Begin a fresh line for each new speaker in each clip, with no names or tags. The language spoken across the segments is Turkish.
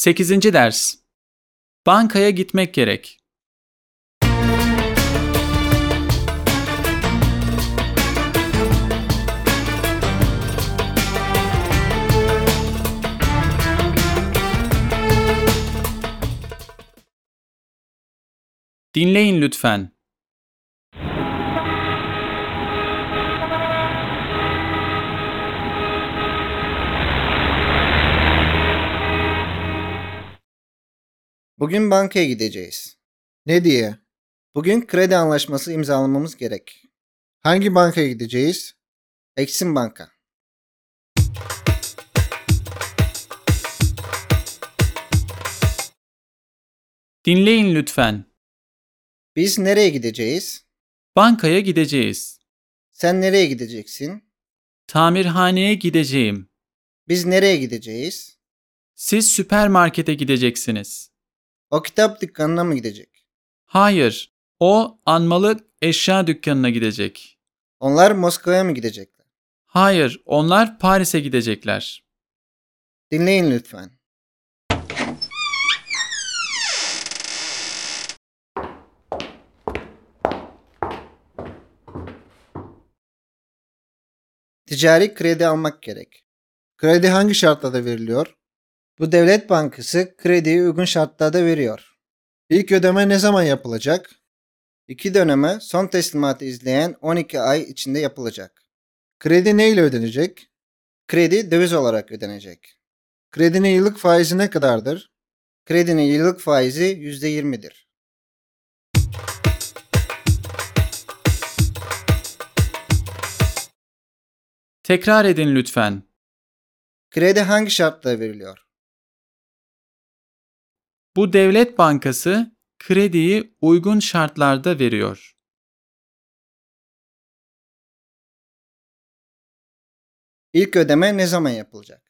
8. ders. Bankaya gitmek gerek. Dinleyin lütfen.
Bugün bankaya gideceğiz.
Ne diye?
Bugün kredi anlaşması imzalamamız gerek.
Hangi bankaya gideceğiz?
Eksim Banka.
Dinleyin lütfen.
Biz nereye gideceğiz?
Bankaya gideceğiz.
Sen nereye gideceksin?
Tamirhaneye gideceğim.
Biz nereye gideceğiz?
Siz süpermarkete gideceksiniz.
O kitap dükkanına mı gidecek?
Hayır, o anmalı eşya dükkanına gidecek.
Onlar Moskova'ya mı gidecekler?
Hayır, onlar Paris'e gidecekler.
Dinleyin lütfen. Ticari kredi almak gerek.
Kredi hangi şartlarda veriliyor?
Bu devlet bankası krediyi uygun şartlarda veriyor.
İlk ödeme ne zaman yapılacak?
2 döneme son teslimatı izleyen 12 ay içinde yapılacak.
Kredi ne ile ödenecek?
Kredi döviz olarak ödenecek.
Kredinin yıllık faizi ne kadardır?
Kredinin yıllık faizi %20'dir.
Tekrar edin lütfen.
Kredi hangi şartla veriliyor?
Bu devlet bankası krediyi uygun şartlarda veriyor.
İlk ödeme ne zaman yapılacak?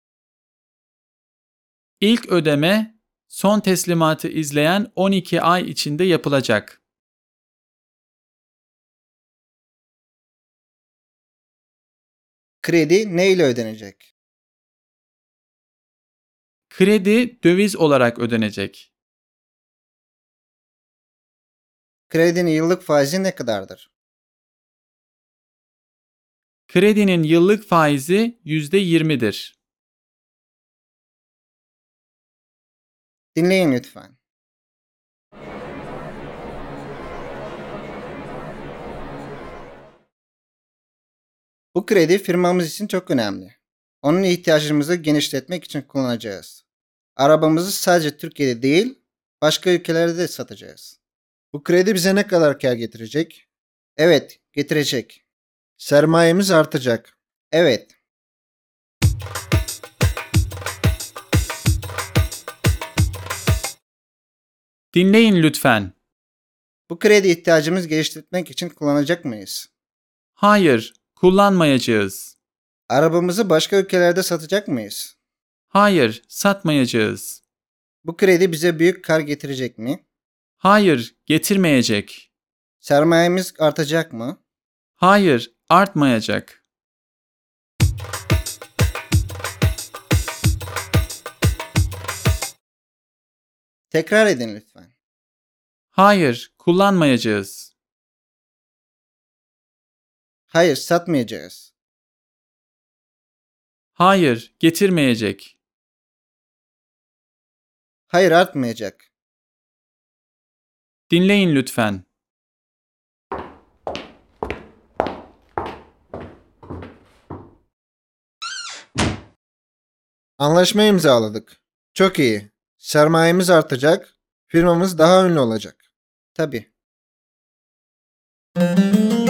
İlk ödeme son teslimatı izleyen 12 ay içinde yapılacak.
Kredi ne ile ödenecek?
Kredi döviz olarak ödenecek.
Kredinin yıllık faizi ne kadardır?
Kredinin yıllık faizi %20'dir.
Dinleyin lütfen. Bu kredi firmamız için çok önemli. Onun ihtiyaçlarımızı genişletmek için kullanacağız. Arabamızı sadece Türkiye'de değil, başka ülkelerde de satacağız.
Bu kredi bize ne kadar kâr getirecek?
Evet, getirecek.
Sermayemiz artacak.
Evet.
Dinleyin lütfen.
Bu kredi ihtiyacımızı geliştirmek için kullanacak mıyız?
Hayır, kullanmayacağız.
Arabamızı başka ülkelerde satacak mıyız?
Hayır, satmayacağız.
Bu kredi bize büyük kar getirecek mi?
Hayır, getirmeyecek.
Sermayemiz artacak mı?
Hayır, artmayacak.
Tekrar edin lütfen.
Hayır, kullanmayacağız.
Hayır, satmayacağız.
Hayır, getirmeyecek.
Hayır, artmayacak.
Dinleyin lütfen.
Anlaşma imzaladık. Çok iyi. Sermayemiz artacak. Firmamız daha ünlü olacak.
Tabii.